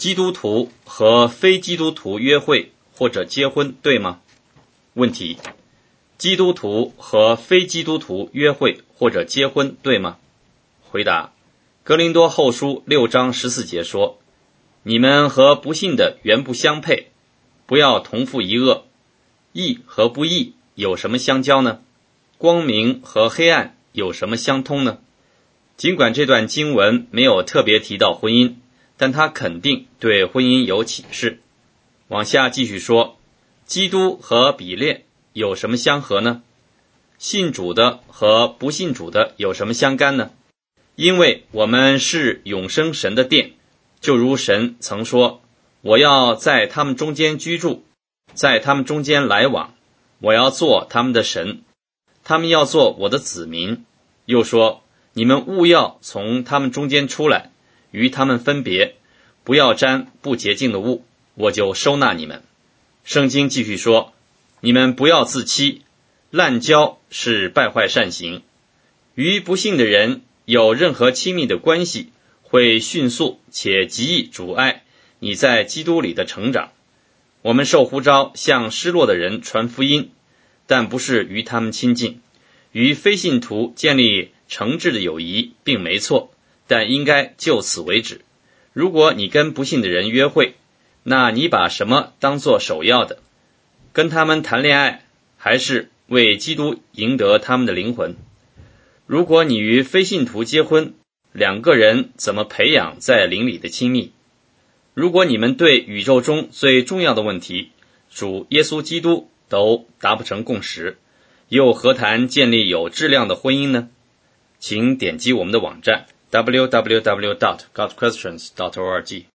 基督徒和非基督徒约会或者结婚，对吗？问题：基督徒和非基督徒约会或者结婚，对吗？回答：哥林多后书6章14节说，你们和不信的原不相配，不要同负一恶。义和不义有什么相交呢？光明和黑暗有什么相通呢？尽管这段经文没有特别提到婚姻，但它肯定对婚姻有启示。往下继续说，基督和比列有什么相合呢？信主的和不信主的有什么相干呢？因为我们是永生神的殿，就如神曾说，我要在他们中间居住，在他们中间来往，我要做他们的神，他们要做我的子民。又说，你们务要从他们中间出来，与他们分别，不要沾不洁净的物，我就收纳你们。圣经继续说，你们不要自欺，滥交是败坏善行。与不信的人有任何亲密的关系，会迅速且极易阻碍你在基督里的成长。我们受呼召向失落的人传福音，但不是与他们亲近。与非信徒建立诚挚的友谊并没错，但应该就此为止。如果你跟不信的人约会，那你把什么当作首要的？跟他们谈恋爱，还是为基督赢得他们的灵魂？如果你与非信徒结婚，两个人怎么培养在灵里的亲密？如果你们对宇宙中最重要的问题，主耶稣基督都达不成共识，又何谈建立有质量的婚姻呢？请点击我们的网站 www.godquestions.org